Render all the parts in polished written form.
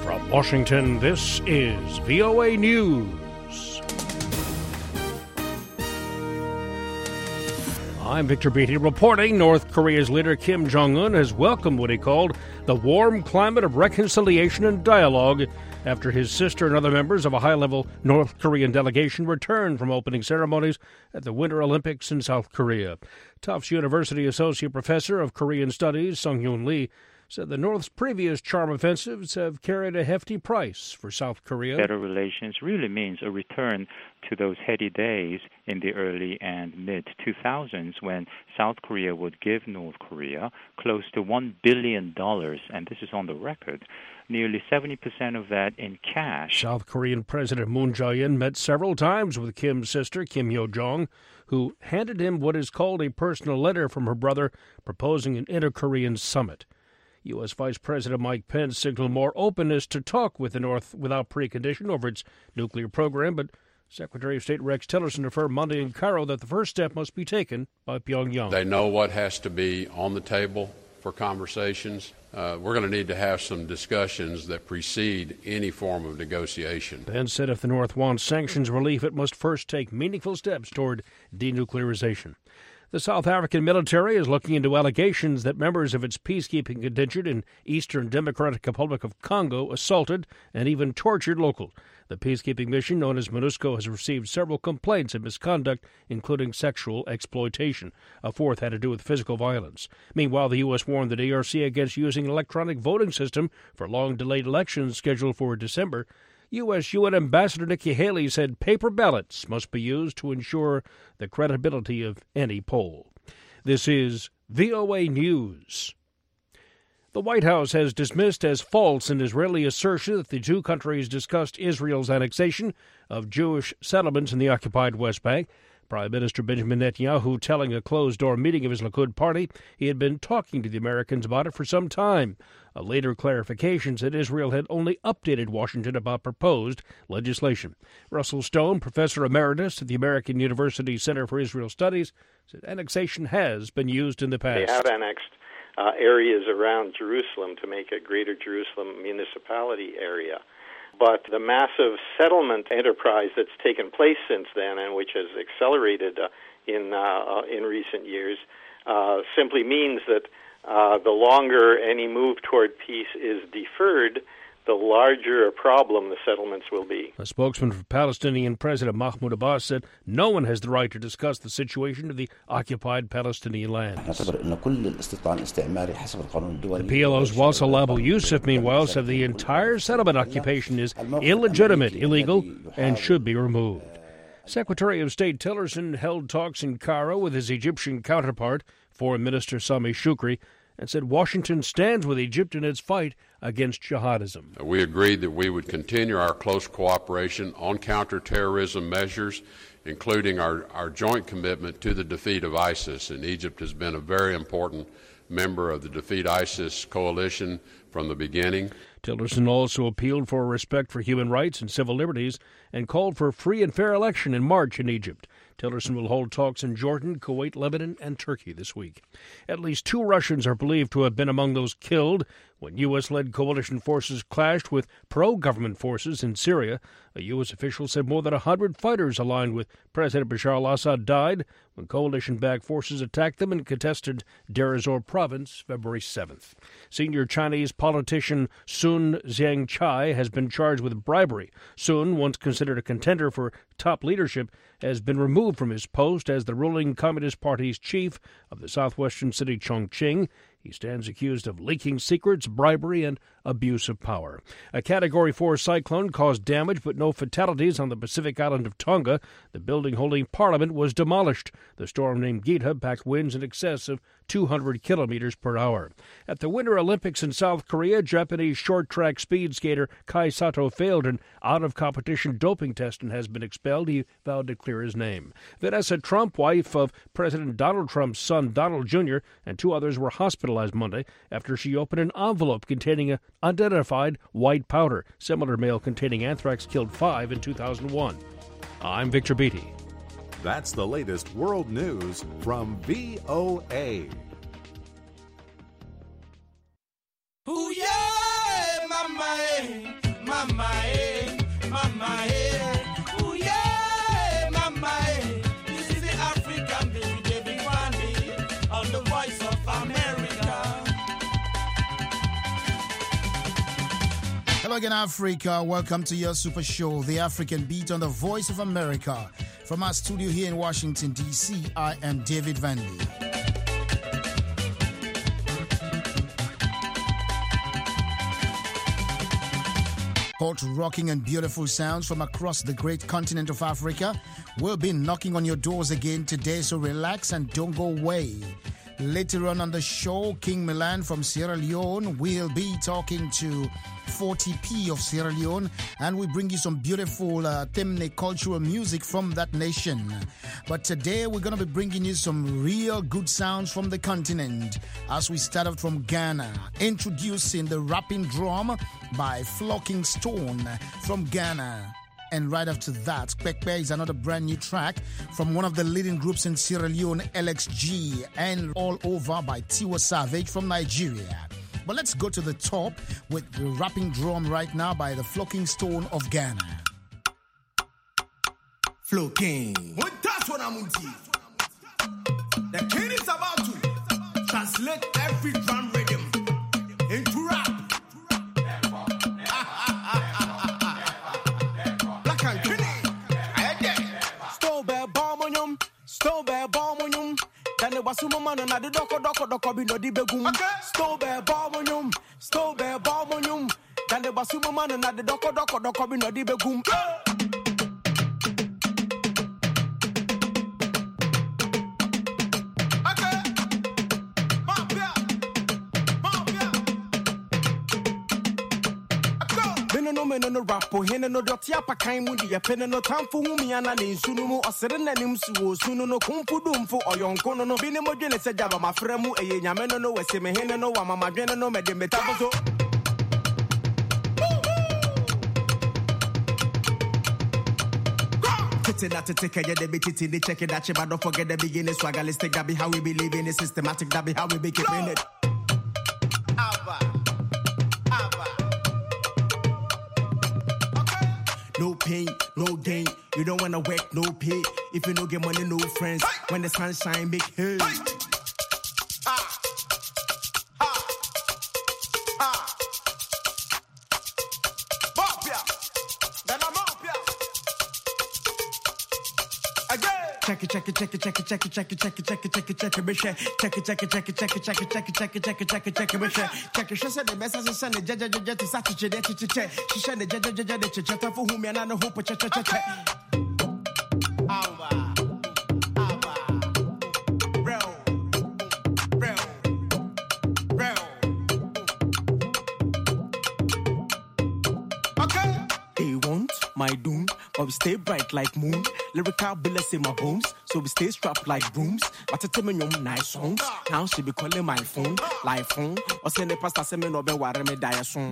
From Washington, this is VOA News. I'm Victor Beatty reporting North Korea's leader Kim Jong-un has welcomed what he called the warm climate of reconciliation and dialogue after his sister and other members of a high-level North Korean delegation returned from opening ceremonies at the Winter Olympics in South Korea. Tufts University Associate Professor of Korean Studies Sung-Hyun Lee said the North's previous charm offensives have carried a hefty price for South Korea. Better relations really means a return to those heady days in the early and mid-2000s when South Korea would give North Korea close to $1 billion, and this is on the record, nearly 70% of that in cash. South Korean President Moon Jae-in met several times with Kim's sister, Kim Yo-jong, who handed him what is called a personal letter from her brother proposing an inter-Korean summit. U.S. Vice President Mike Pence signaled more openness to talk with the North without precondition over its nuclear program, but Secretary of State Rex Tillerson affirmed Monday in Cairo that the first step must be taken by Pyongyang. They know what has to be on the table for conversations. We're going to need to have some discussions that precede any form of negotiation. Pence said if the North wants sanctions relief, it must first take meaningful steps toward denuclearization. The South African military is looking into allegations that members of its peacekeeping contingent in Eastern Democratic Republic of Congo assaulted and even tortured locals. The peacekeeping mission, known as MONUSCO, has received several complaints of misconduct, including sexual exploitation. A fourth had to do with physical violence. Meanwhile, the U.S. warned the DRC against using an electronic voting system for long-delayed elections scheduled for December. U.S. UN Ambassador Nikki Haley said paper ballots must be used to ensure the credibility of any poll. This is VOA News. The White House has dismissed as false an Israeli assertion that the two countries discussed Israel's annexation of Jewish settlements in the occupied West Bank. Prime Minister Benjamin Netanyahu telling a closed-door meeting of his Likud party he had been talking to the Americans about it for some time. A later clarification said Israel had only updated Washington about proposed legislation. Russell Stone, professor emeritus at the American University Center for Israel Studies, said annexation has been used in the past. They have annexed areas around Jerusalem to make a greater Jerusalem municipality area. But the massive settlement enterprise that's taken place since then, and which has accelerated in recent years, simply means that the longer any move toward peace is deferred, the larger a problem the settlements will be. A spokesman for Palestinian President Mahmoud Abbas said no one has the right to discuss the situation of the occupied Palestinian lands. The PLO's Wassel Abu Yusuf, meanwhile, said the entire settlement occupation is illegitimate, illegal, and should be removed. Secretary of State Tillerson held talks in Cairo with his Egyptian counterpart, Foreign Minister Sami Shukri, and said Washington stands with Egypt in its fight against jihadism. We agreed that we would continue our close cooperation on counterterrorism measures, including our joint commitment to the defeat of ISIS. And Egypt has been a very important member of the Defeat ISIS coalition from the beginning. Tillerson also appealed for respect for human rights and civil liberties and called for a free and fair election in March in Egypt. Tillerson will hold talks in Jordan, Kuwait, Lebanon, and Turkey this week. At least 2 Russians are believed to have been among those killed when U.S.-led coalition forces clashed with pro-government forces in Syria. A U.S. official said more than 100 fighters aligned with President Bashar al-Assad died when coalition-backed forces attacked them in contested Deir ez-Zor province February 7th. Senior Chinese politician Sun Zhengchai has been charged with bribery. Sun, once considered a contender for top leadership, has been removed from his post as the ruling Communist Party's chief of the southwestern city Chongqing. He stands accused of leaking secrets, bribery, and abuse of power. A Category 4 cyclone caused damage but no fatalities on the Pacific island of Tonga. The building holding Parliament was demolished. The storm named Gita packed winds in excess of 200 kilometers per hour. At the Winter Olympics in South Korea, Japanese short-track speed skater Kai Sato failed an out-of-competition doping test and has been expelled. He vowed to clear his name. Vanessa Trump, wife of President Donald Trump's son Donald Jr., and 2 others were hospitalized Monday after she opened an envelope containing an unidentified white powder. Similar mail containing anthrax killed 5 in 2001. I'm Victor Beatty. That's the latest world news from VOA. Ooh, yeah, my man. mama, eh, mama, eh. Ooh, yeah, mama, eh. This is the African baby, David Wandy, on the Voice of America. Hello again, Africa. Welcome to your super show, The African Beat on the Voice of America. From our studio here in Washington, D.C., I am David Vanley. Hot, rocking and beautiful sounds from across the great continent of Africa will be knocking on your doors again today, so relax and don't go away. Later on the show, King Milan from Sierra Leone will be talking to 40p of Sierra Leone, and we bring you some beautiful Temne cultural music from that nation. But today we're going to be bringing you some real good sounds from the continent as we start out from Ghana, introducing the rapping drum by Flocking Stone from Ghana. And right after that, Kpekpe is another brand new track from one of the leading groups in Sierra Leone, LXG, and All Over by Tiwa Savage from Nigeria. But let's go to the top with the rapping drum right now by the Flocking Stone of Ghana. Flocking. Well, that's what I'm into. The king is about to translate every drum rhythm into rap. Black and Guinea. Stowbell Bomonium. Stowbell Bomonium. Then the Basumo man and the doko be no di begum. Stowbell Bomonium. Stowbell Bomonium. Then the Basumo man and the doko be no di begum. No rapo hene no doti apa kan mu di yapene no tamfo hu mi ana ne nsunu mu osere nanim suwo sunu no kumfudu mfo oyonko no bi ne modwene se jaba mafra mu eye nyame no wese me hene no wa mama dwene no mede metabozo Not to take care of the bitty, they check it that but don't forget the beginning swagalistic. That be how we believe in it, systematic. That be how we be keeping it. No pain, no gain. You don't wanna work, no pay. If you don't get money, no friends. When the sun shine, big hey. Check it, check it, check it, check it, check it, check it, check it, check it, check it, check it, bitch. Check it, check it, check it, check it, check it, check it, check it, check it, check it, check it, bitch. Check it, she said the best as a son, the judge to saturate the check. She said the judge for whom and I know hope check. My doom, but we stay bright like moon. Lyrical bullets in my bones, so we stay strapped like brooms. But I tell me nice songs. Now she be calling my phone, live phone. Or send the pastor send me no be ware me die soon.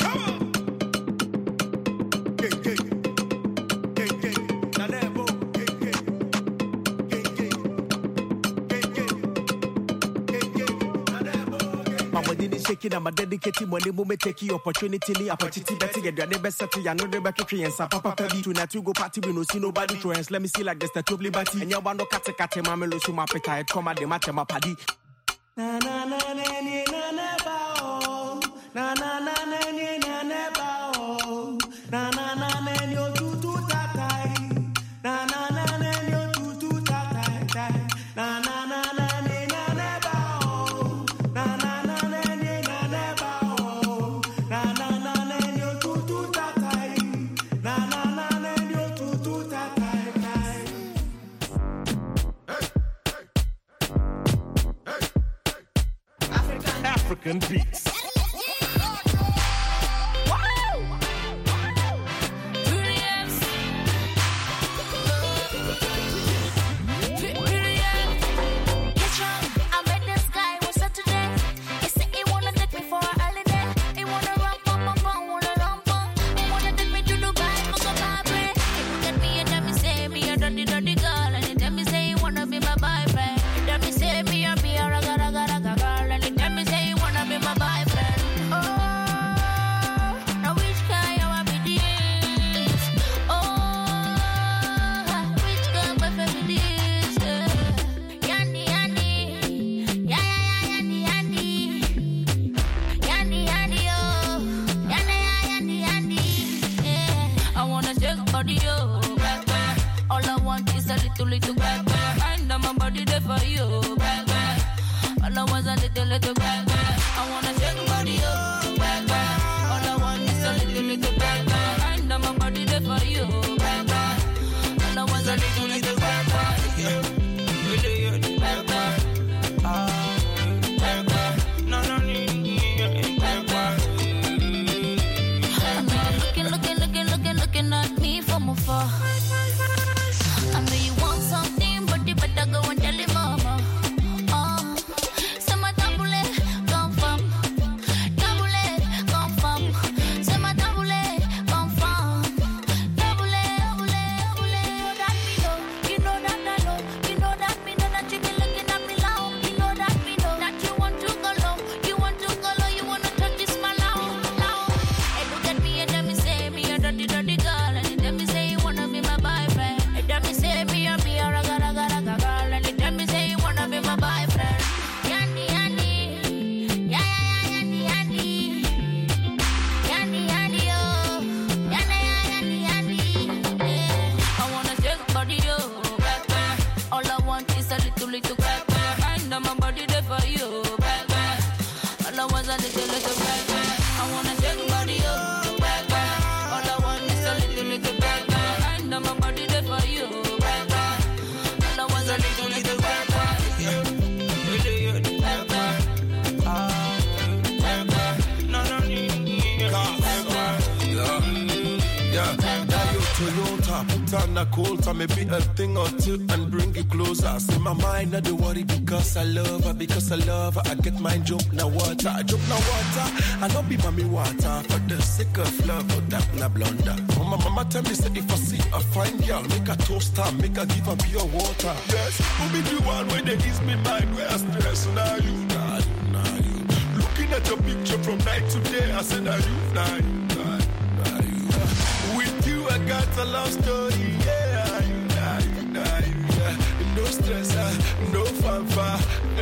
Shaking, I'm a dedicated money, moment take your opportunity better get your best set to your no tree and Papa Pebi. Tonight you go party, we no see nobody trends. Let me see like the statue of liberty. And your band of cat, mamelo, so my appetite, come at the match, my paddy. Na na na na na na bao. Na na na na na na bao. Na na na na yo tu tatai. Na na na na yo tu tatai. Na na na na. African beats. My body, oh, back, back. All I want is a little back, back. And my body there for you, back, back. All I want is a little back, back. I wanna shake your body, oh, back, back. All I want is a little back, back. And my body there for you, back, back. All I want is a little back, back. Back, back. Looking at me from afar. I know you want something, but you better go and tell your mama. Say my double confirm. Double confirm. Say my double confirm. Double. That me know. You know that I know. You know that me know that you be looking at me loud. You know that me know that you want to go low. You want to go low. You wanna touch this my loud. Hey, look at me and let me say me a dirty girl. And let me say you wanna be my boyfriend. And let me say me a raga girl. And let me say you wanna be my boyfriend. Yandy, yeah, yandy. Yandy, oh. Yandy. Yeah. I wanna shake your body, oh, back, back. All I want is a little back, back. And my body there for you, back, back. All I want is a little back, back. I wanna shake your body, oh, back, back. All I want is a little back, back. And my body there for you, back, back. All I want is a little back, back. Back, back. Toyota, put on a coat, maybe a thing or two and bring you closer. See my mind, not the worry because I love her, I get mine jump na water. I don't be mommy water for the sake of love, but that na blunder. My mama tell me say if I see a fine girl, make a toast her, make her give her pure water. Yes, who be the one when they ease me mind where I stress? Now you. Looking at your picture from night to day, I said now you. With you, I got a love story, yeah. No stress, no fanfare.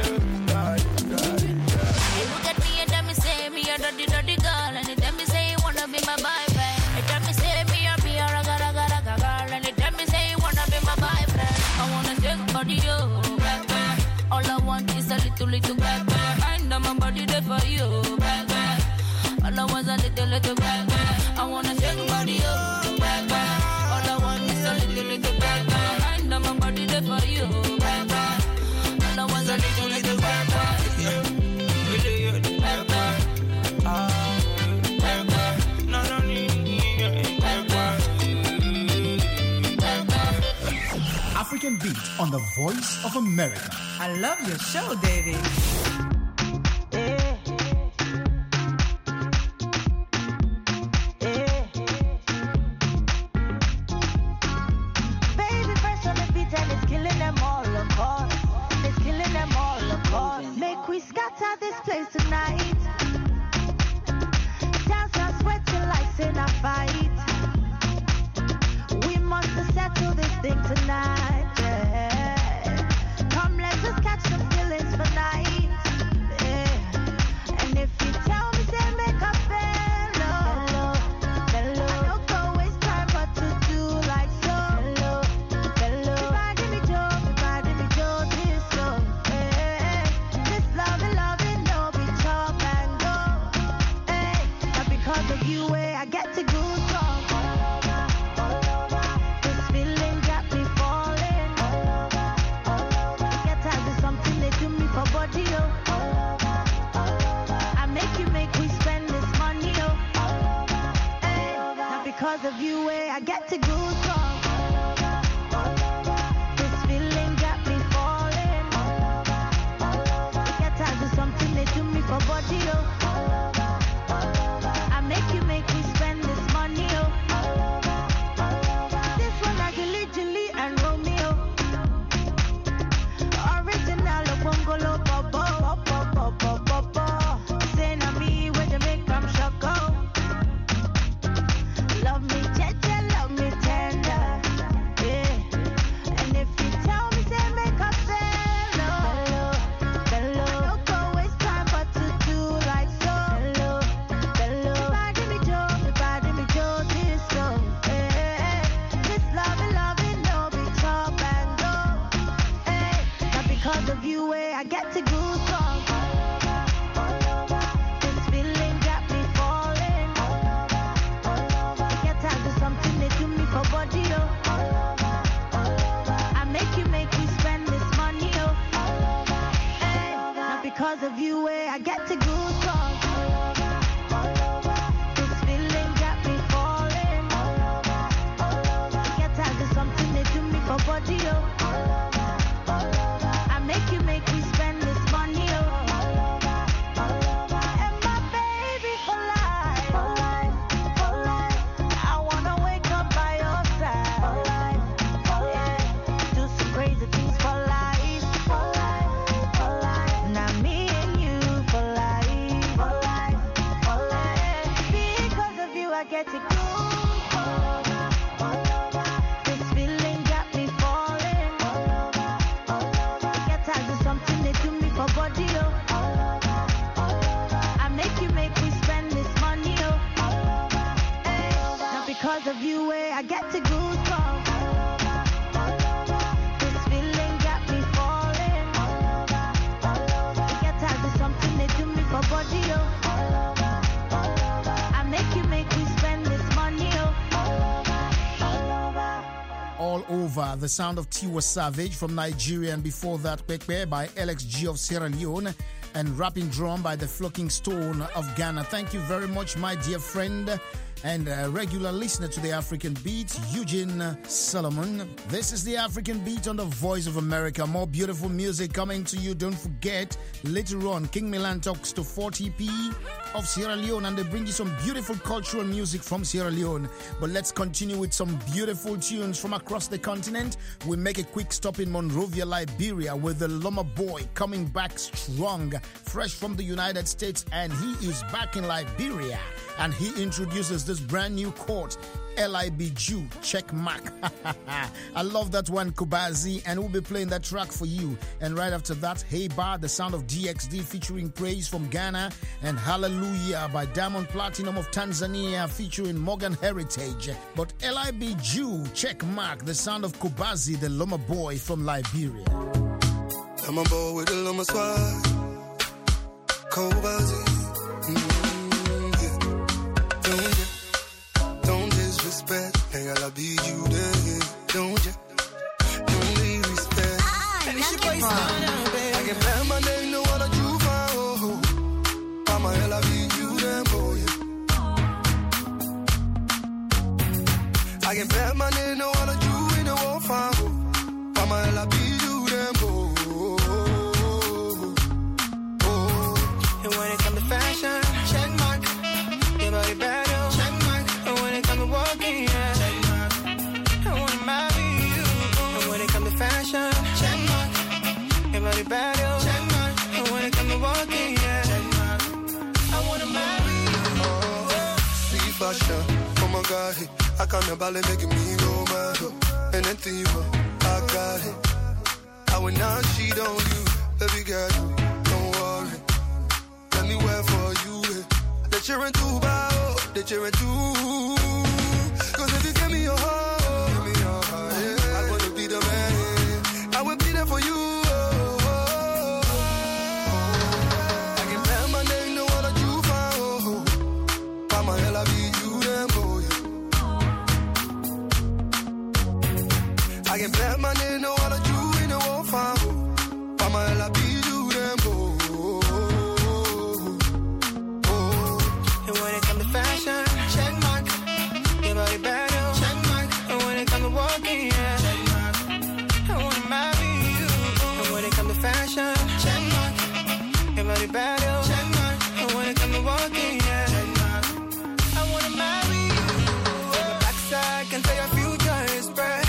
You look at me and let me say me a dirty girl. And let me say you wanna be my boyfriend. And let me say me a raga girl. And let me say you wanna be my boyfriend. I wanna shake your body, oh, back, back. All I want is a little back, back. And my body there for you, back, back. All I want is a little back, back. I wanna shake your body, oh, back, back. All I want is a little back, back. And my body there for you, back, back. All I want is a little back, back. Back, back. African Beat on the Voice of America. I love your show, Davey. Tonight, yeah. Come, let's just catch some feelings for night. like I get to goosebumps. This feeling got me falling. Get tired of something they do me for body, oh. I make you make me spend this money, oh. And my baby for life, for life, for life. I wanna wake up by your side, for life, for life. Do some crazy things for life, for life, for life. Now me and you for life, for life, for life. Because of you, I get to go. This feeling got me falling. Get tired of something they do me for body, oh. I make you make me spend this money, oh. Now because of you, I get to goosebumps. This feeling got me falling. Get tired of something they do me for body, oh. I make you make me spend this money, oh. All Over, the sound of Tiwa Savage from Nigeria, and before that, Pepe by LXG of Sierra Leone, and Rapping Drum by the Flocking Stone of Ghana. Thank you very much, my dear friend and regular listener to the African Beat, Eugene Solomon. This is the African Beat on the Voice of America. More beautiful music coming to you. Don't forget, later on, King Milan talks to 40p of Sierra Leone, and they bring you some beautiful cultural music from Sierra Leone. But let's continue with some beautiful tunes from across the continent. We make a quick stop in Monrovia, Liberia, with the Loma Boy coming back strong, fresh from the United States, and he is back in Liberia. And he introduces this brand new chord, LIB Jew, check mark. I love that one, Kubazi, and we'll be playing that track for you. And right after that, Hey Bar, the sound of DXD featuring Praise from Ghana, and Hallelujah by Diamond Platinum of Tanzania featuring Morgan Heritage. But LIB Jew, check mark, the sound of Kubazi, the Loma Boy from Liberia. I'm a boy with a Loma swag, Kubazi. Don't disrespect, hey, I'll be you there. Don't disrespect. I can plan my name, no other you found. I'm a hell, I'll be you there, boy. I can plan my name, no other you in the world found. I'm a hell, I'll be you there, boy. And when it comes to fashion, check mark. Your body bad, check mark. And when it comes to walking, yeah, check mark. I wanna marry you. And when it comes to fashion, check mark. Your body bad, check mark. And when it comes to walking, yeah, check mark. I wanna marry you. See fashion, oh my God, I can't nobody making me go mad. Anything you want, I got it. I will not cheat on you, baby girl, don't worry. Let me wear for you, the children too bad, the children too. Cause if you give me your heart, yeah, I'm gonna be the man. I will be there for you. I can plan my name, no other you found. Mama, hell, I'll be you, then boy. I can plan my name, no other you in the world found. Mama, hell, I'll be you, then boy. And when it comes to fashion, check mark. Your body bad, check mark. And when it comes to walking, yeah, check mark. I wanna marry you. And when it comes to fashion, check mark. Your body bad, check mark. And when it comes to walking, yeah, check mark. I wanna marry you. From the backside, can tell your future is bright.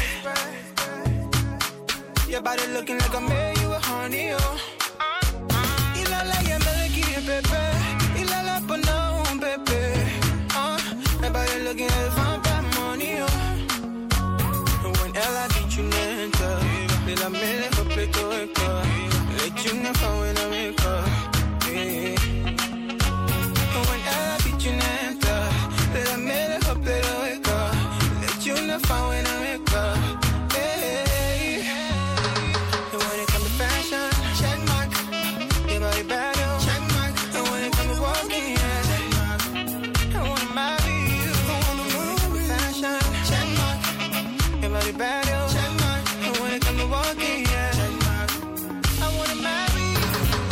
Your body looking like I made you a honey, oh. You look like a melody, baby. You look like a no, baby. Everybody looking at the fun, bad money, oh. And when ella beat you, nenta, let me let her play to it, let you never when I make her, yeah. And when ella beat you, nenta, let me let her play to it, let you never when I make her, yeah. And when it comes to fashion, check mark, your body bad, check mark. And when it comes to walking, yeah, check mark. I wanna marry you. Fashion, check mark. Your body bad, check mark. And when it comes to walking, yeah, check mark. I wanna marry you.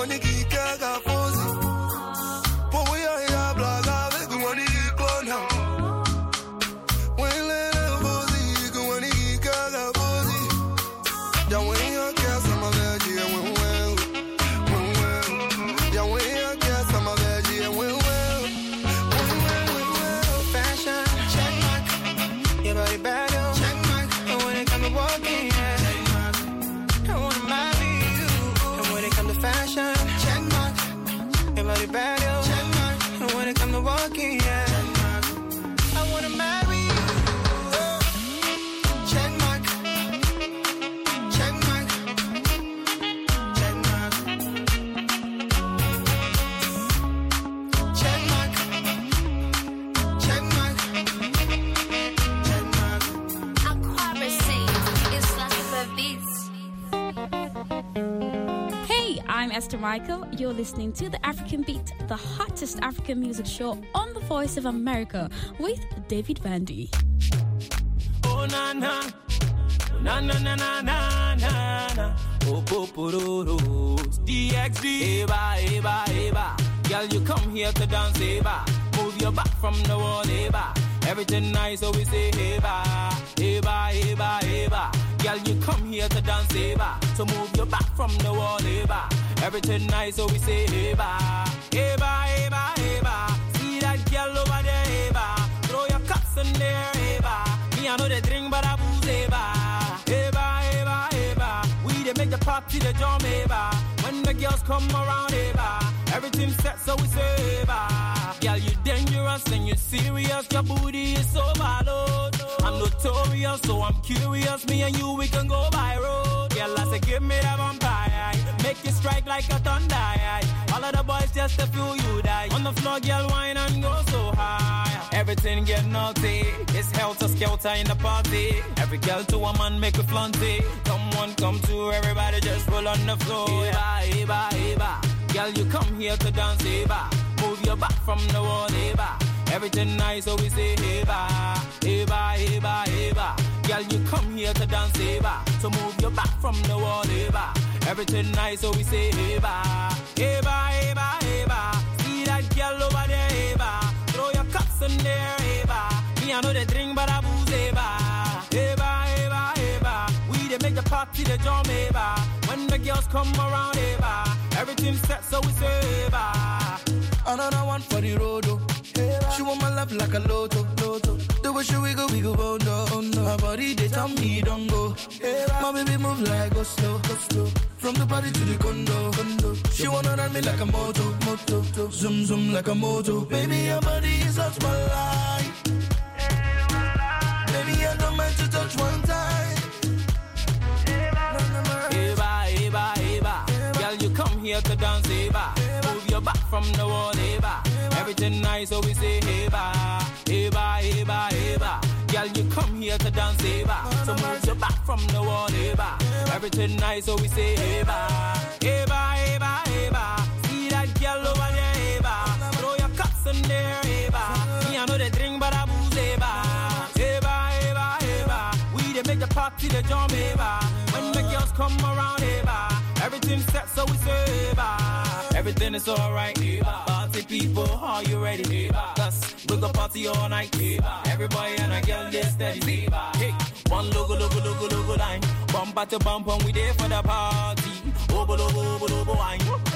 wanna get gaga fuzzy. But we are here, black, we wanna get clone now. When little fuzzy, you wanna get gaga fuzzy. Then when you get some of that, you will. Yeah, when you get some of that, you will. Fashion, check mark. Your body bad, check mark. And when it come to walking, yeah, check mark. I wanna marry you. And when it come to fashion, check mark. Your body bad, check mark. And when it come to walking, yeah, check mark. I wanna marry you. Check mark. Check mark. Check mark. Check mark. Check mark. Check mark. Hey, I'm Esther Michael. You're listening to The African Beat, the hottest African music show on the Voice of America with David Vandy. Oh na na, na na na na na na na. Oh poporo, DXD. Eba eba eba. Girl, you come here to dance, eba. Move your back from the wall, eba. Everything nice, so we say eba, eba eba eba. Girl, you come here to dance, eba. So move your back from the wall, eba. Everything nice, so we say eba, eba eba eba. See that girl over there, eba. Throw your cups in there, eba. Me I know they drink, but I booze, eba, eba eba eba. We they make the party the jam, eba. When the girls come around, eba. Everything set, so we say, eba. Girl, you dangerous and you serious. Your booty is so bad, oh. I'm notorious, so I'm curious. Me and you, we can go by road. Girl, I say, give me that vampire. Make you strike like a thunder. All of the boys just to feel you die. On the floor, girl, wine and go so high. Everything get naughty. It's helter skelter in the party. Every girl to a man make a flaunt it. Come one, come two, everybody just roll on the floor. Eba, eba, eba. Girl, you come here to dance, eba. Move your back from the wall, eba. Everything nice, so we say, eba, eba, eba, eba. Girl, you come here to dance, eba. So move your back from the wall, eba. Everything nice, so we say, eba, eba, eba, eba. See that girl over there, eba. Throw your cups in there, eba. Me I know they drink, but I booze, eba, eba, eba, eba. We they make the party the jam, eba. When the girls come around, eba. Everything set, so we say, eba. Another one for the road, oh. She want my love like a lotto. The way she wiggle, oh no. Her body, they tell me don't go. My baby move like go slow. From the party to the condo. She wanna run me like a moto. Zoom zoom like a moto. Baby, your body is such my life. Baby, I don't mind to touch one time. Eba, eba, eba. Girl, you come here to dance, eba. Move your back from the wall, eba. Everything nice, so we say, eba, eba, eba, eba. Girl, you come here to dance, eba. So move your back from the wall, eba. Everything nice, so we say, eba, eba, eba, eba. See that girl over there, eba. Throw your cups in there, eba. Me I know they drink, but I booze, eba, eba, eba, eba. We they make the party the jam, eba. When the girls come around, eba. Everything set, so we say, eba. Everything is alright, party people, are you ready? Cause we go party all night. Every boy and a girl, they steady. Hey, one logo line. Bumper to bumper, we there for the party. Obo lobo wine.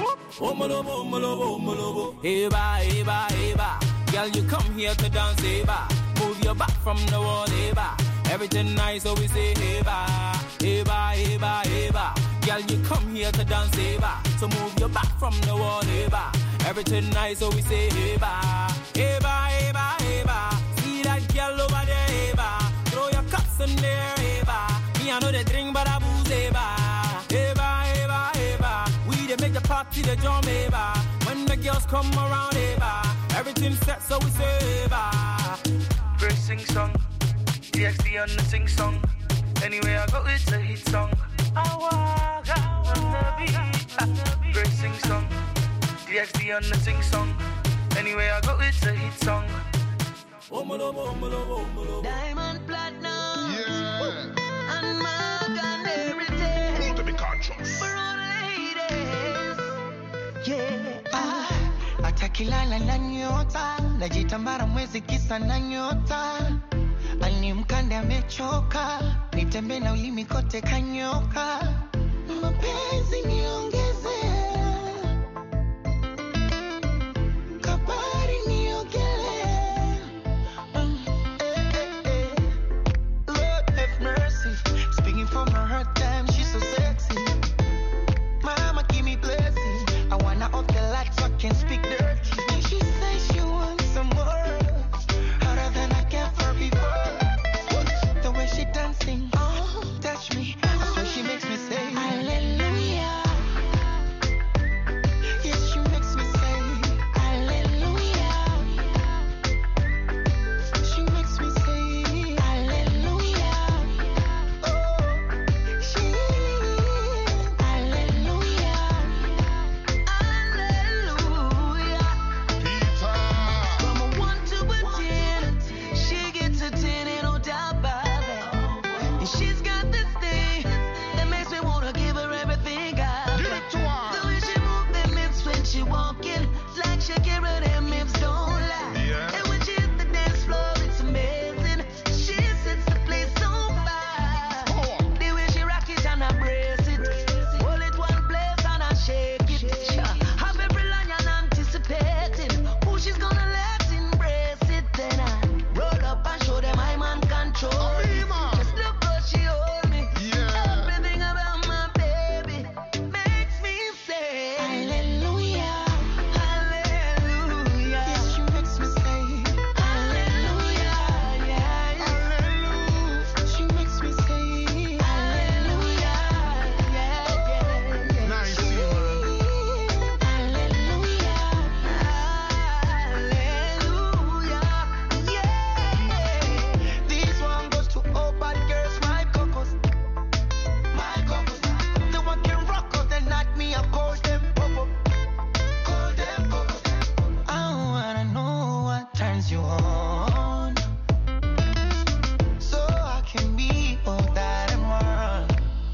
Omo. Eba, eba, eba. Girl, you come here to dance, eba. Move your back from the wall, eba. Everything nice, so we say, eba, eba, eba, eba. Girl, you come here to dance, eba. So move your back from the wall, eba. Everything nice, so we say, eba, eba, eba, eba. See that girl over there, eba. Throw your cups in there, eba. Me I know they drink, but I booze, eba, eba, eba, eba. We they make the party the jam, eba. When the girls come around, eba. Everything set, so we say, eba. First sing song, DXD on the sing song. Anyway I go, it's a hit song. I walk out on the beat. Great sing song, DXD on the sing song. Anyway I go, it's a hit song. Diamond platinum, yeah, and mark and everything. To be conscious. For all ladies, nikilala na nyota najitambara mwezi kisa na nyota alimkande amechoka nitembe na ulimi kote kanyoka mapenzi niongeze kabari niogele Lord have mercy speaking from her hurt time she's so sexy mama give me blessing I wanna off the lights so I can speak dirty and she says she wants some more harder than I can for before the way she dancing oh touch me that's what she makes me say hallelujah yes she makes me say hallelujah she makes me say hallelujah oh she hallelujah from a 1 to a 10 she gets a 10 and no doubt about that and she's got this thing that makes me wanna give her everything I got. Give it to her. The way she move them hips when she walking like Shakira, them hips don't lie. Yeah. And when she hit the dance floor, it's amazing. She sets the place on fire. The way she rock it and I brace it, hold it one place and I shake it. Have every lion anticipating who she's gonna let embrace it. Then I roll up and show them I'm on control. Just look how she hold me. Everything about my baby makes me say hallelujah, hallelujah. Yes, she makes me say hallelujah, yeah, hallelujah. She makes me say hallelujah, yeah, yeah. Nice, hallelujah, hallelujah, yeah. This one goes to all bad girls, my cocos. The one can rock out the night, me I call them popo. I wanna know what turns you on, so I can be all that and more.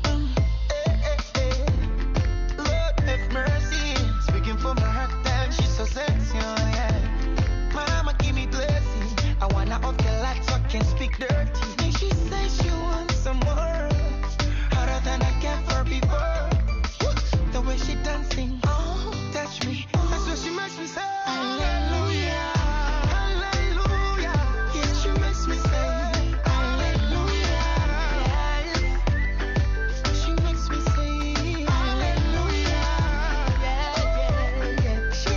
Lord have mercy, speaking from her heart, damn she's so sexy, oh yeah. Mama give me blessing, I wanna off the lights so I can speak dirty. And she says she wants some more, harder than I can for before. The way she dancing, oh touch me, that's what she makes me say hallelujah, hallelujah. Yes, she makes me say hallelujah, yes. She makes me say hallelujah, yeah, yeah, yeah. She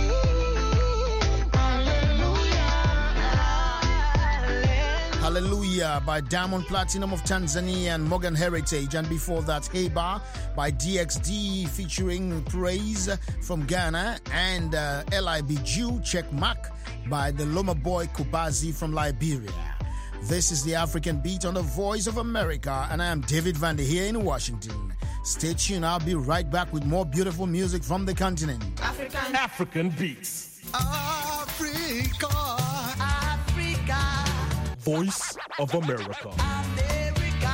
Hallelujah by Diamond Platinum of Tanzania and Morgan Heritage. And before that, Heba by DXD featuring Praise from Ghana. And LIB Jew, Check Mark by the Loma Boy Kubazi from Liberia. This is the African Beat on the Voice of America. And I am David Vander here in Washington. Stay tuned. I'll be right back with more beautiful music from the continent. African Beats. Africa, Africa, Voice of America. America.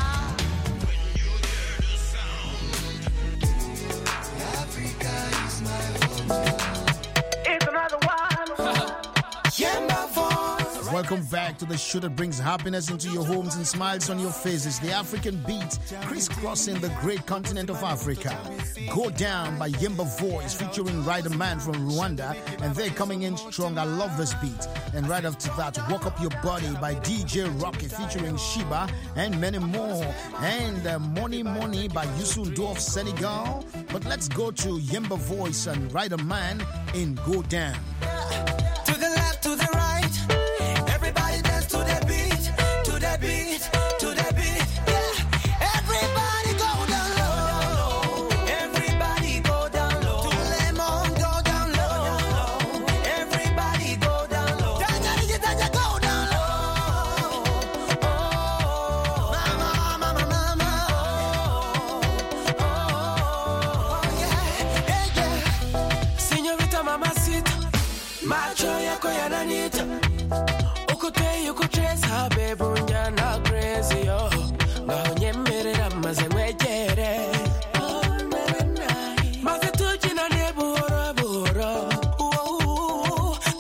Africa is my home. It's another one. Yeah, my voice. Welcome back to the show that brings happiness into your homes and smiles on your faces. The African Beat, crisscrossing the great continent of Africa. Go Down by Yemba Voice featuring Rider Man from Rwanda, and they're coming in strong. I love this beat. And right after that, Walk Up Your Body by DJ Rocky featuring Shiba and many more. And Money Money by Youssou N'Dour of Senegal. But let's go to Yemba Voice and Rider Man in Go Down. To the left, to the right, everybody dance to the beat, to the beat, to the beat. Yeah, everybody go down low, everybody go down low. To Lemon, go down low, everybody go down low. Tanya, go down low. Oh, mama, mama, mama. Oh, yeah, yeah. Señorita Mamacita, macho yako yananita. Ukute yukutresa bebu njana crazy yo. Ngahonyemerera maze mwegere. Maze tujina ne buhoro buhoro.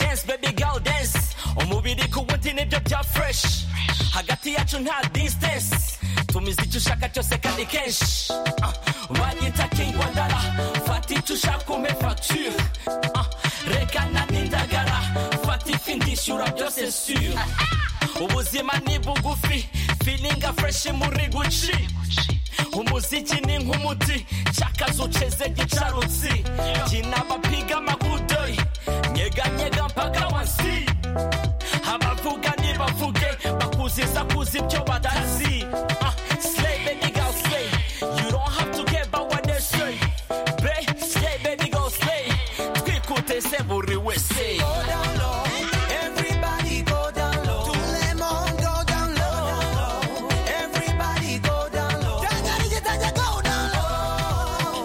dance, baby girl, dance. Umubiri kuwundi nibyo bya fresh. Hagati yacu nta distance. Tumizi icyo ushaka cyose kandi kenshi. Banyita King Wandala. Fata icyo ushaka umpe facture. Rekana n'indagara. Fata ifi ndishyura byose sur. Ubuzima ni bugufi. Feeling fresh muri Gucci. Umuziki ni nk'umuti. Chakazo cheze gicarutsi. Kina bapiga makudoi. Nyega mpaka wansi. Abavuga nibavuge. Bakuziza kuzi ibyo batazi. Slay baby girl slay. You don't have to care about what they say. Slay baby girl slay. Twikute se buri wese. Go down low. Everybody go down low. To Lemon go down low. Everybody go down low. Tanya go down low.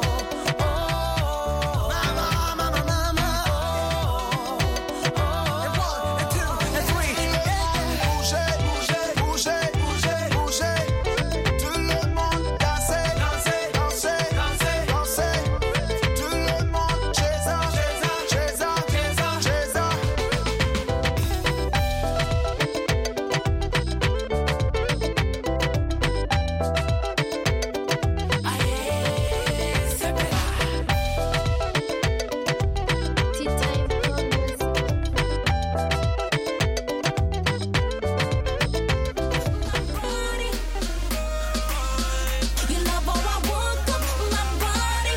Mama, mama, mama. And 1 and 2 and 3. Bougez, bougez, bougez, bougez, bougez. Tout le monde danser, danser, danser, danser, danser. Tout le monde chez ça, chez ça, chez ça, chez ça, chez ça. You love how I walk up my body.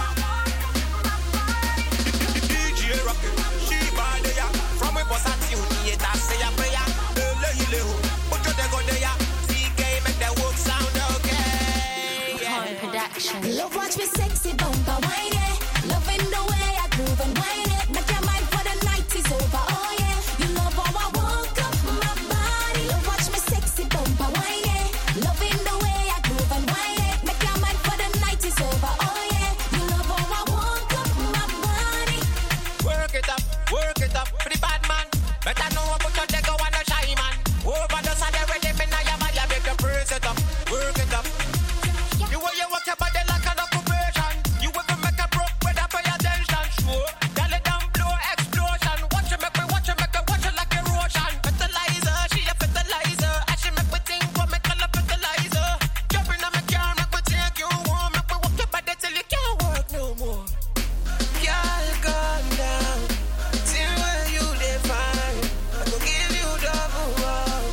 DJ rock it, she bad ya. From we boss at you, theater say a prayer. Le ho, put your go there. CK make the work sound okay. Production. Love watch me sexy bumper wine it. Loving the way I groove and wine it. Make your mind for the night is over. Oh yeah. You love how I walk up my body. Love watch me sexy bumper wine it. Loving the way I groove and wine it. Make your mind for the night is over. Oh yeah. You love how I walk up my body. Work it up for the bad man. Better know what put your leg on a shy man. Over the side already, me now your body, make you press it up, work it up. You way you walk your body like an occupation. You ever make a broke with a pay attention. Sure, girl it down, blow explosion. Watch it make me, watch it like erosion. Fertilizer, she a fertilizer. And she make me think, what me call a fertilizer. Jump in on my car, make me take you home. Make me walk your body till you can't work no more. Girl, calm down. See where you define. I go give you double wow.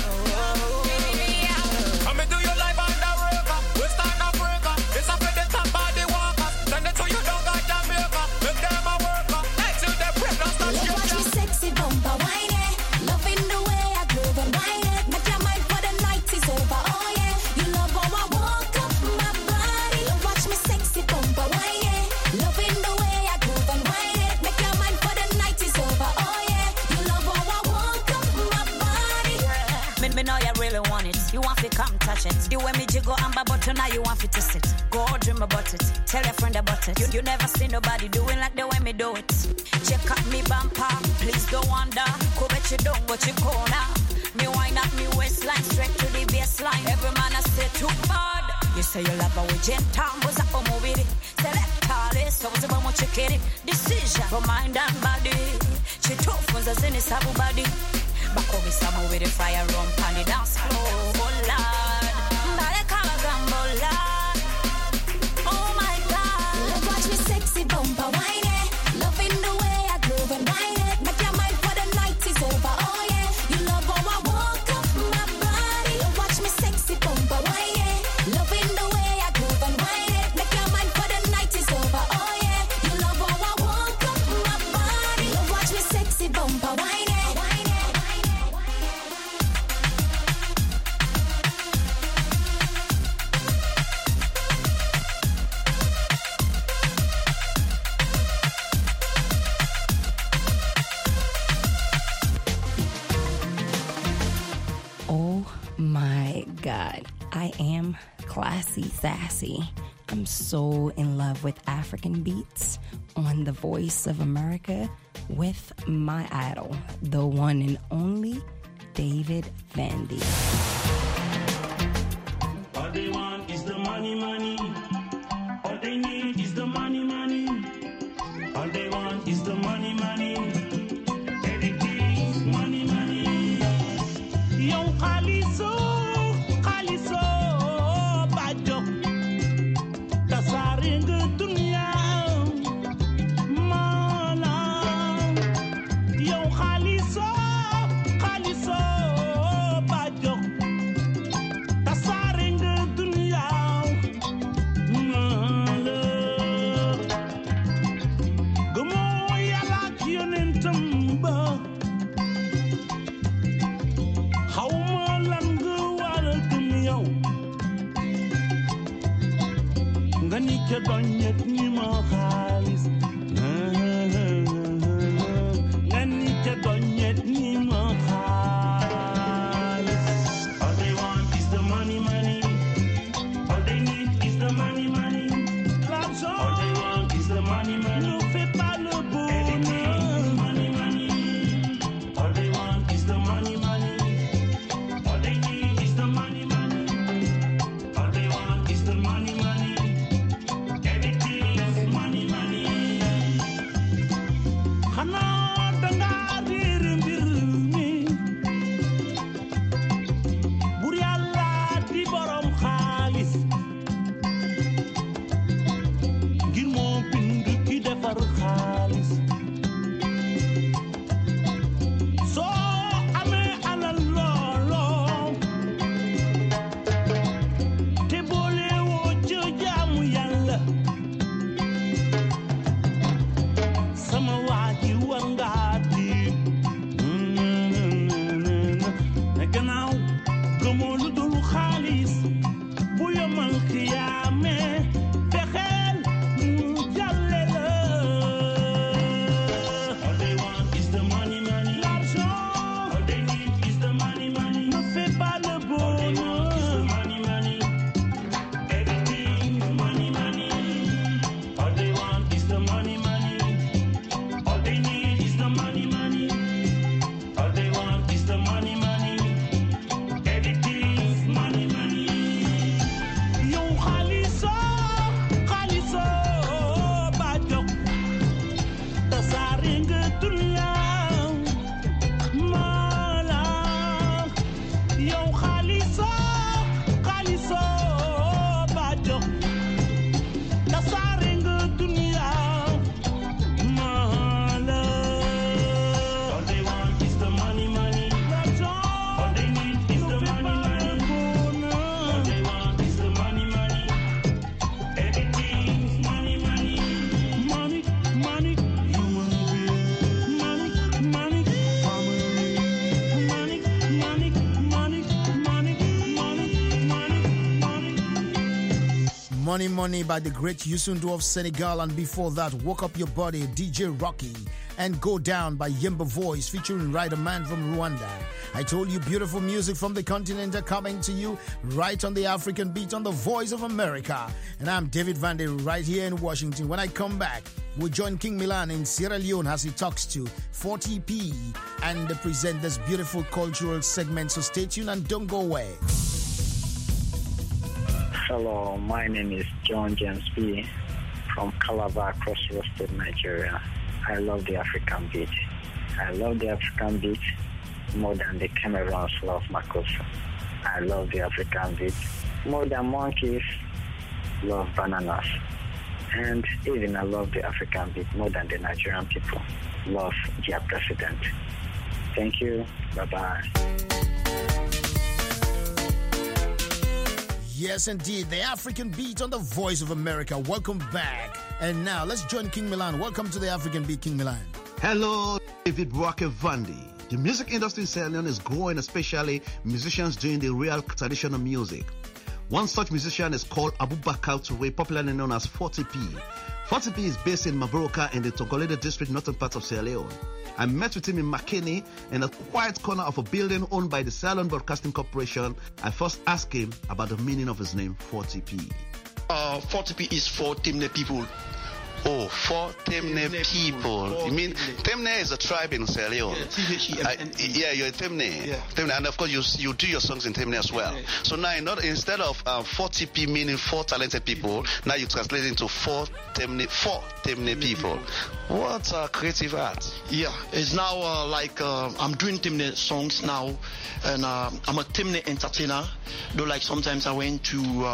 I'ma do your life under Western Africa. It's up with the top of the walker. Send it to you down at Jamaica. Make them a worker. Next to the break, don't stop Love watch me sexy bumper wine it. Loving the way I groove and wine it. Make your mind for the night is over. Oh yeah. You love how I walk up my body. Love watch me sexy bumper wine it. Loving the way I groove and wine it. Make your mind for the night is over. Oh yeah. You love how I walk up my body. Me know you really want it. You want to come touch it. The way me jiggle amber butter, now you want to sit. Go dream about it. Tell your friend about it. You never see nobody doing like the way me do it. Check out me bumper, please don't wonder. Go bet you don't watch your corner. Me wind up me waistline straight to the baseline. Every man I say too bad. You say you love our gentle, was up on movie. Select all this, so what's about what you kidding? Decision for mind and body. She tough ones as in his body. Back over summer with the fire run on the dance floor. Oh Lord, Balakawa Gambo Lord. Oh my God. Love watch me sexy bumper wine it. Loving the way I groove and wine it. Make your mind for the night is over. Oh yeah. You love how I walk up my body. Love watch me sexy bumper wine it. Loving the way I groove and wine it. Make your mind for the night is over. Oh yeah. You love how I walk up my body. Love watch me sexy bumper wine it. Oh my God, I am classy sassy. I'm so in love with African beats on The Voice of America with my idol, the one and only David Vandy. All they want is the money, money. All they need is the money, money. All they want is the money, money. Khaliso, Khaliso, Bajo, Tasaring Dunya, Gomo Yala Kionin Tumba, how Malangu Wallakumio, Ganika Donyet Nima Halis. All they want is the money, money. All they need is the money, money. All they want is the money, money. Everything, money, money. All they want is the money, money. All they need is the money, money. All they want is the money, money. Everything is money, money. Money Money by the great Youssou of Senegal, and before that, Woke Up Your Body, DJ Rocky, and Go Down by Yemba Voice featuring Rider Man from Rwanda. I told you beautiful music from the continent are coming to you right on the African Beat on the Voice of America. And I'm David Vande right here in Washington. When I come back, we'll join King Milan in Sierra Leone as he talks to 40P and present this beautiful cultural segment. So stay tuned and don't go away. Hello, my name is John James B. from Calabar, Cross River State, Nigeria. I love the African beat. I love the African beat more than the Cameroons love Makossa. I love the African beat more than monkeys love bananas. And even I love the African beat more than the Nigerian people love their president. Thank you. Bye-bye. Yes, indeed. The African Beat on the Voice of America. Welcome back. And now, let's join King Milan. Welcome to the African Beat, King Milan. Hello, David Vande. The music industry in Sierra Leone is growing, especially musicians doing the real traditional music. One such musician is called Abubakar Toure, popularly known as 40P. 40P is based in Mabroka in the Togolede district, northern part of Sierra Leone. I met with him in Makeni in a quiet corner of a building owned by the Sierra Leone Broadcasting Corporation. I first asked him about the meaning of his name, 40P. 40P is for Temne people. Oh, for Temne people. You mean Temne is a tribe in Sierra Leone? Yeah, you're Temne. Yeah. Temne, and of course you do your songs in Temne as well. Yeah. So now instead of 40P meaning four talented people, now you translate it into four Temne people. What a creative art. Yeah, it's now I'm doing Temne songs now, and I'm a Temne entertainer. Though like sometimes I went to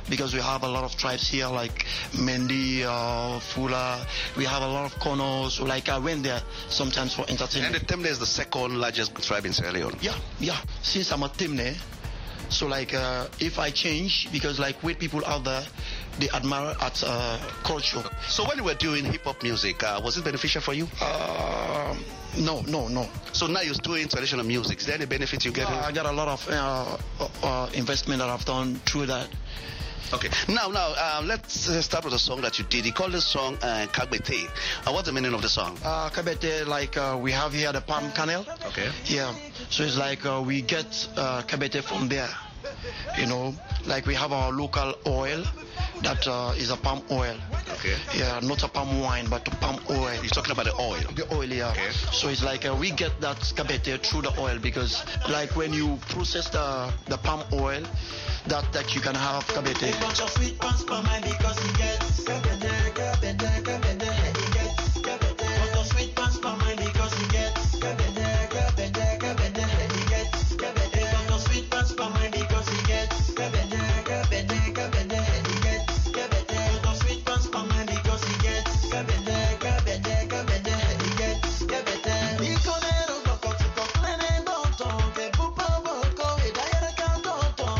because we have a lot of tribes here like Mendi, Fula. We have a lot of Konos. So like I went there sometimes for entertainment. And the Temne is the second largest tribe in Sierra Leone. Yeah. Since I'm a Temne, so like if I change, because like with people out there, they admire at culture. So when you were doing hip hop music, was it beneficial for you? No. So now you're doing traditional music. Is there any benefit you get? I got a lot of investment that I've done through that. Okay. Now, let's start with a song that you did. You called this song Kabete. What's the meaning of the song? Kabete, like we have here the palm kernel. Okay. Yeah. So it's like we get kabete from there. You know, like we have our local oil that is a palm oil. Okay. Yeah, not a palm wine, but a palm oil. You're talking about the oil? The oil, yeah. Okay. So it's like we get that kabete through the oil, because like when you process the palm oil, that you can have kabete. A bunch of sweet pants for mine because he gets kabete. He gets kabete. Bunch of sweet pants for mine because he gets kabete. He gets kabete. Bunch of sweet pants for mine because he gets kabete. He gets kabete. Bunch of sweet pants for mine because he gets kabete. He gets kabete. He conero boko tuko klene bonton ke pupa boko e daira kantonton.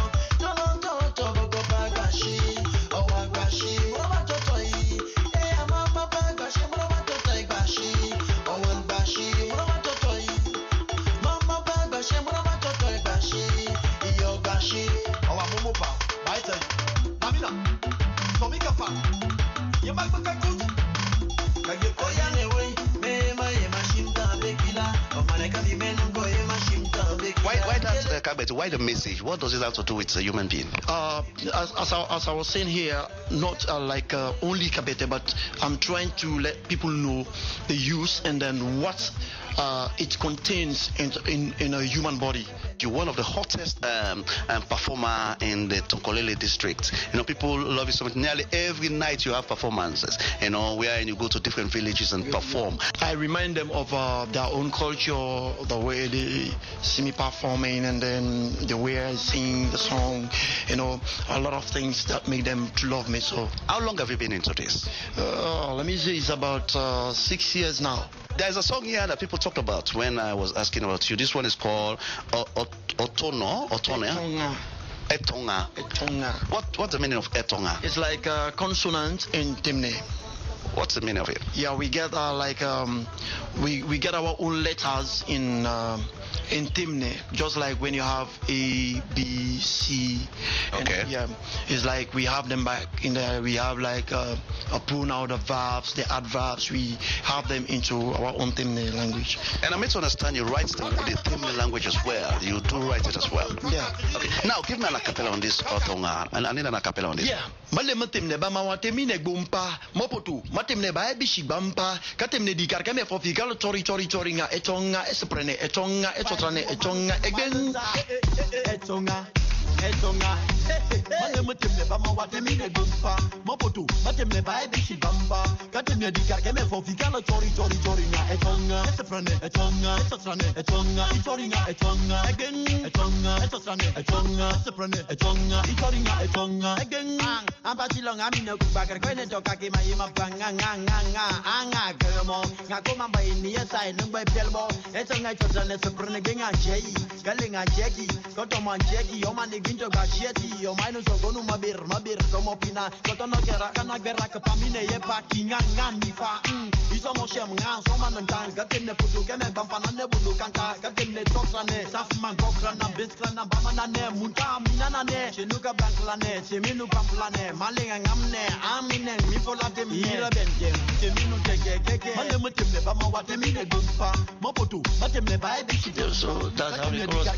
Why the message? What does it have to do with a human being? As I was saying here, not like only kabete, but I'm trying to let people know the use and then what it contains in a human body. You're one of the hottest performer in the Tonkolele district. You know, people love you so much. Nearly every night you have performances, you know, where you go to different villages and perform. I remind them of their own culture, the way they see me performing, and then the way I sing the song, you know, a lot of things that make them to love me. So, how long have you been into this? Let me say it's about 6 years now. There's a song here that people talked about when I was asking about you. This one is called Etonga. What's the meaning of Etonga? It's like a consonant in Temne. What's the meaning of it? Yeah, we get we get our own letters in Temne, just like when you have A, B, C. Okay. Yeah, it's like we have them back in there. We have like a pronoun, the verbs, the adverbs. We have them into our own Temne language. And I meant to understand you write them in the Temne language as well. You do write it as well. Yeah. Okay. Now give me an acapella on this Otonga, and I need an acapella on this. Yeah. Male matemne ba mawatemine gumpa mopotu matemne ba bishi bampa katemne di karkame fofi kalo chori nga etonga esprene etonga etotrane etonga egen etonga male matemne ba mawatemine gumpa mopotu matemne ba bishi bampa katemne di karkame fofi kalo chori nga etonga esprene etonga etotrane etonga chori nga etonga egen etonga etotrane etonga esprene etonga chori nga etonga egen Ampachilong amino kubakar kwene toka ke mai mapanga anga kermo ngakoma baini yesai nungbai pelmo etonga chotane suprene genga jei galinga jeki kotoman jeki yomani ginto gasheti yomaino sogonu mabir tomo pina kotono kera kana gera kapamine ye pakinga ngani fa iso mo shem ngan so man ndan gatene putu keme bampana ne bulu kanka gatene toksane safman gokrana biskrana bamana ne munta minana ne chenuka banklane cheminu pamplane malinga ngamne amine mi folate mi ira bende cheminu keke male mutemne ba mawate mi ne gumpa mopotu matemne ba e bishi so that's how it goes.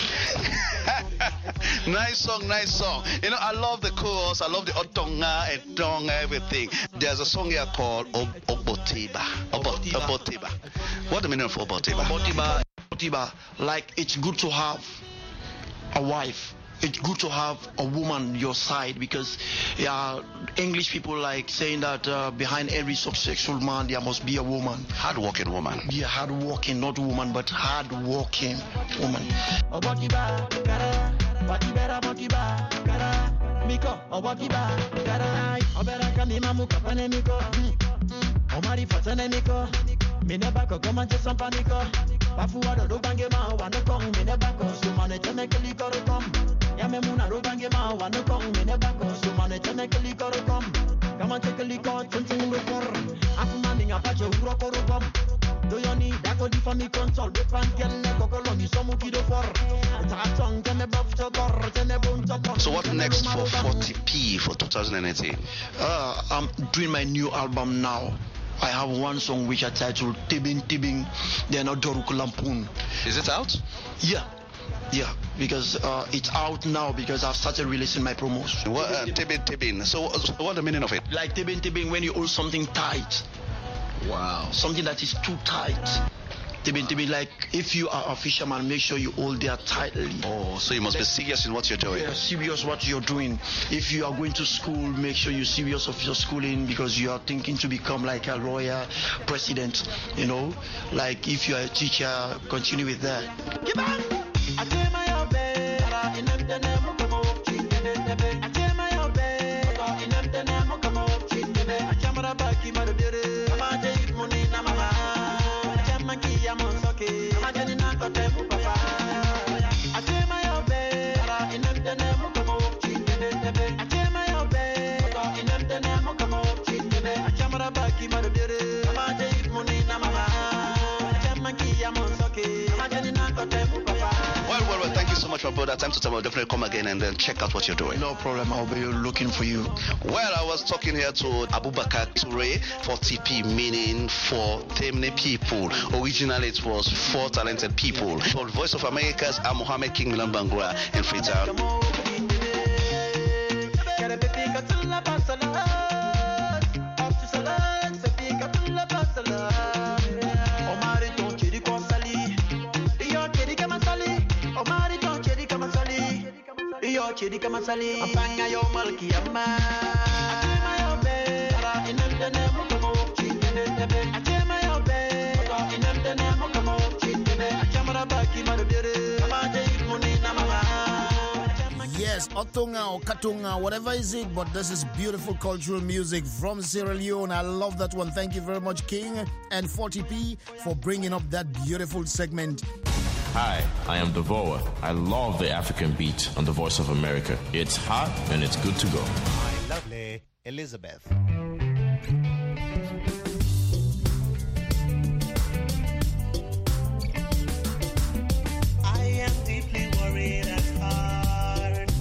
Nice song. You know, I love the chorus, I love the Otonga, Etonga, everything. There's a song here called Obotiba. What's the meaning of Obotiba? Obotiba, like it's good to have a wife. It's good to have a woman your side, because English people like saying that behind every successful man there must be a woman. Hard-working woman. Yeah, hard-working, not woman, but hard-working woman. Miko, Owakiba, Garai, Oberaka Mimamuka Panemiko, Omari Fatanemico, Minabako, come and some panico, Pafuado, Rubangema, Wanako, Minabako, so management come, Yamemuna, Rubangema, Wanako, Minabako, so management come, come and take a lick on something before, I'm manning a patch of Rokorobom. Do you need that for me console? The pan can never go on you some kilo for. So what next for 40p for 2018? I'm doing my new album now. I have one song which I titled Tibing Tibing, then Odoruku Lampoon. Is it out? Yeah, because it's out now because I've started releasing my promos. What Tibing Tibing? So what's the meaning of it? Like Tibing Tibing, when you hold something tight. Wow. Something that is too tight. Tibing, like if you are a fisherman, make sure you hold there tightly. Oh, so you must be serious in what you're doing. Yeah, serious what you're doing. If you are going to school, make sure you're serious of your schooling because you are thinking to become like a lawyer, president, you know. Like if you are a teacher, continue with that. Well, thank you so much for that. Time to time, I'll definitely come again and then check out what you're doing. No problem, I'll be looking for you. Well, I was talking here to Abubakar Toure, 40p meaning for Temne people. Originally, it was for talented people. For Voice of America's, I'm Mohammed King Milan Bangura in Freetown. Chedi kama sali afanya yo malki amma atema yo be ara inamdene mukamo chitebe atema yo be ara inamdene mukamo chitebe achamara baki marudere amade muni na mama. Yes, Otunga or Katunga, whatever is it, but this is beautiful cultural music from Sierra Leone. I love that one. Thank you very much, King and 40p, for bringing up that beautiful segment. Hi, I am Devoa. I love the African beat on the Voice of America. It's hot and it's good to go. My lovely Elizabeth. I am deeply worried at heart.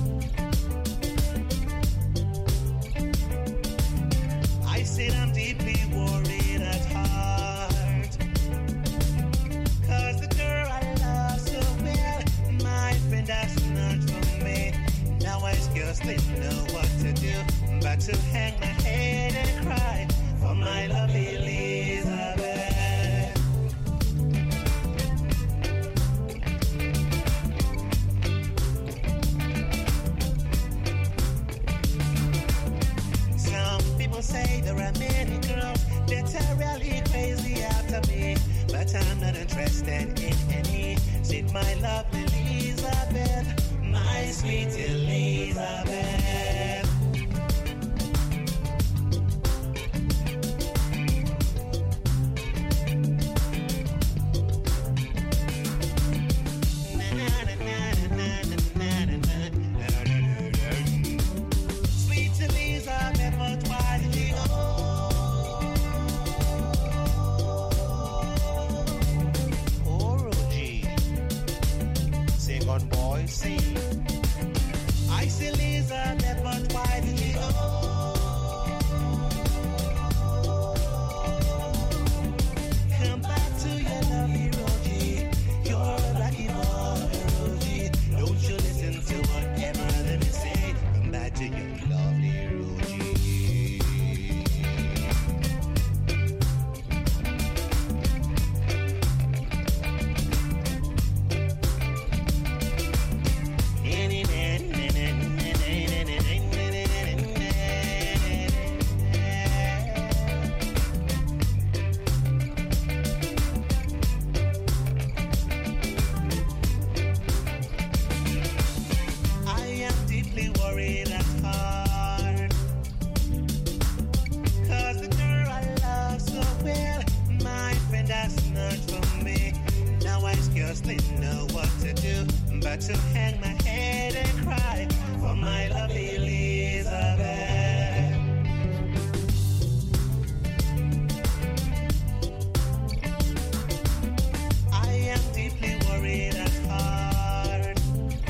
I said I'm deeply worried at heart. 'Cause the girl I love so well, my friend has none from me. Now I scarcely know what to do but to hang my head and cry for my lovely Elizabeth. Some people say there are many girls that are really crazy after me, but I'm not interested in any. Said my lovely Elizabeth, my sweet Elizabeth. Sweet Elizabeth, what why did you sing on boy, sing. I say Elizabeth, but why did you come back to your lovely Rogie? You're a lucky boy, Rogie. Don't you listen to whatever they say. Come back to your lovely Rogie. scarcely know what to do but to hang my head and cry for my lovely Elizabeth. I am deeply worried at heart.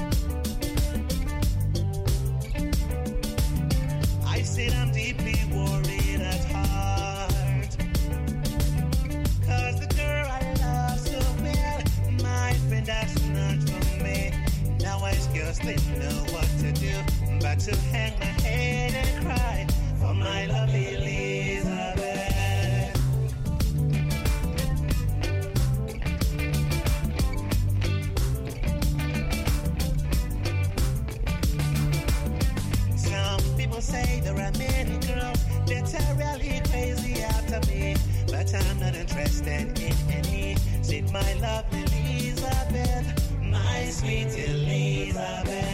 I said I'm deeply worried at heart. 'Cause the girl I love so well, my friend, that's not for me. Now I scarcely know what to do but to hang my head and cry for my lovely Elizabeth. Some people say there are many girls that are really crazy after me, but I'm not interested in any. Said my lovely Elizabeth, my sweet Elizabeth.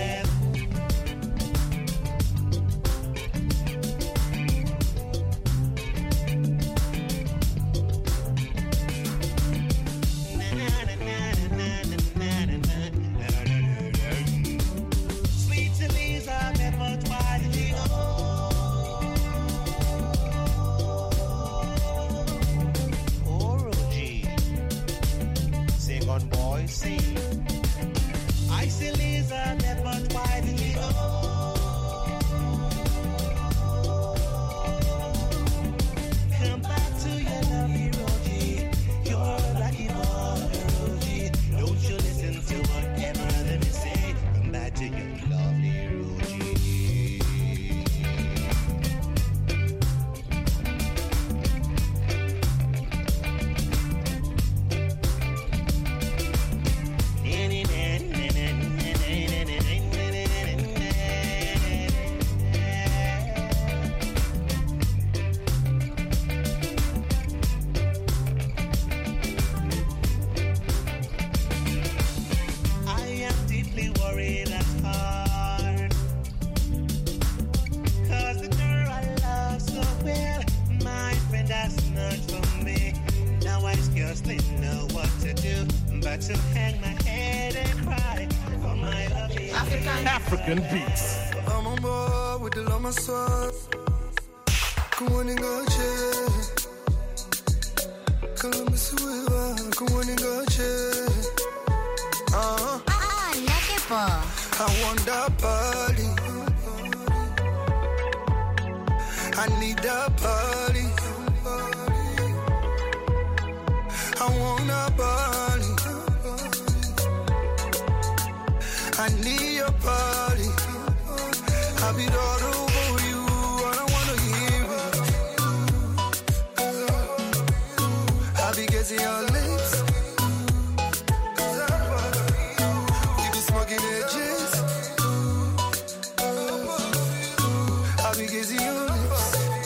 Sweet Elizabeth, but why did you go? Oh, Rogie, sing on, boy, sing. I say Elizabeth, but why did you go? Come back to your lovely Rogie. You're a lucky boy, Rogie. Don't you listen to whatever they say. Come back to your lovely Rogie. I am deeply worried at heart. 'Cause the girl I love so well, my friend, that's not for me. Now I scarcely know what to do but to hang my head and cry for my lovely African Beats. I'm on board with the love myself. Come on and go check. Come on, Miss Weaver. Come on and go check. I want that body. I need that body. I want that body. I need your body. I'll be all over you. I don't wanna hear it. I'll be kissing your lips. We be smoking edges. I'll be kissing your lips.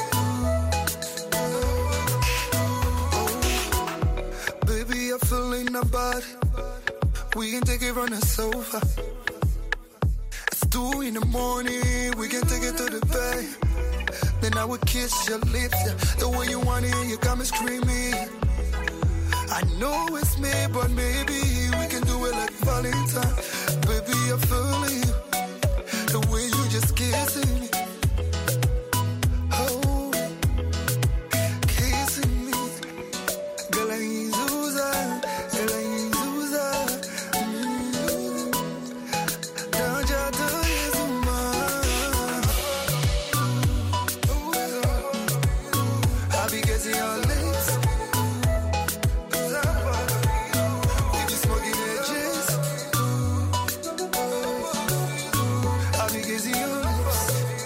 Baby, I'm feeling the body. We can take it from the sofa. It's 2 in the morning. We can take it to the bed. Then I would kiss your lips. Yeah. The way you want it, you got me screaming. I know it's me, but maybe we can do it like Valentine. Baby, I'm feeling you. The way you just kissing me. Oh, kissing me. Girl, I ain't Zuza. Girl, I ain't Zuza. Don't you do it, Zuma. I'll be kissing your lips. We be smoking edges. I'll be kissing your lips.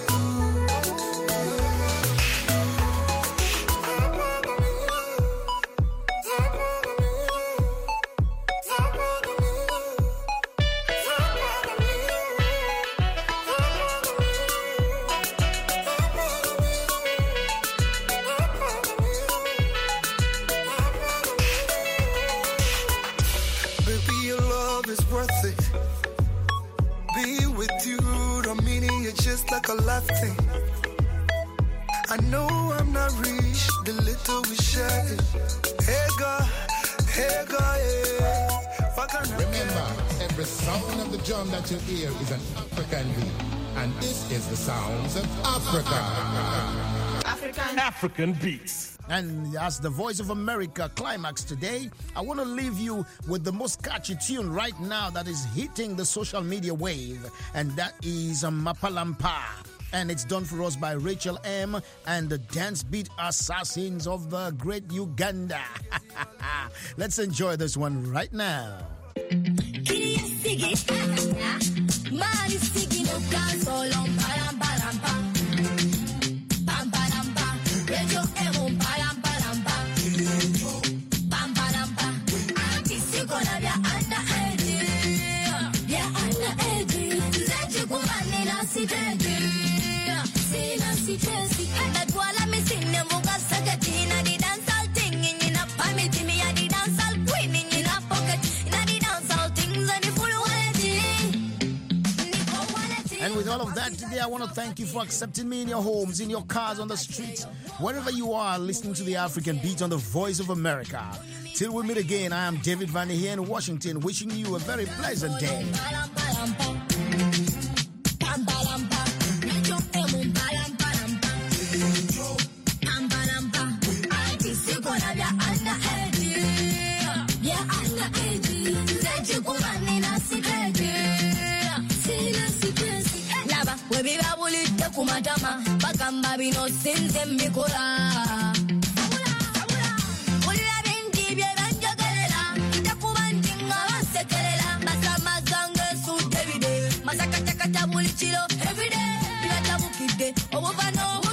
Baby, your love is worth it. Be with you, don't mean it's just like a life thing. I know I'm not rich, the little we share. Hey God, yeah. Every sound of the drum that you hear is an African beat. And this is the sounds of Africa. African beats. And as the Voice of America climax today, I want to leave you with the most catchy tune right now that is hitting the social media wave, and that is Mapalampa. And it's done for us by Rachel M. and the Dance Beat Assassins of the Great Uganda. Let's enjoy this one right now. And with all of that today, I want to thank you for accepting me in your homes, in your cars, on the streets, wherever you are listening to the African Beat on the Voice of America. Till we meet again, I am David Van here in Washington, wishing you a very pleasant day. Kumatama bakamba bino sinze mbikola ulira bingi bye banjogerera ntakuba nti nga basekerera masamazange sudebide masakatakata buli kiro everyday biratabukidde obuvano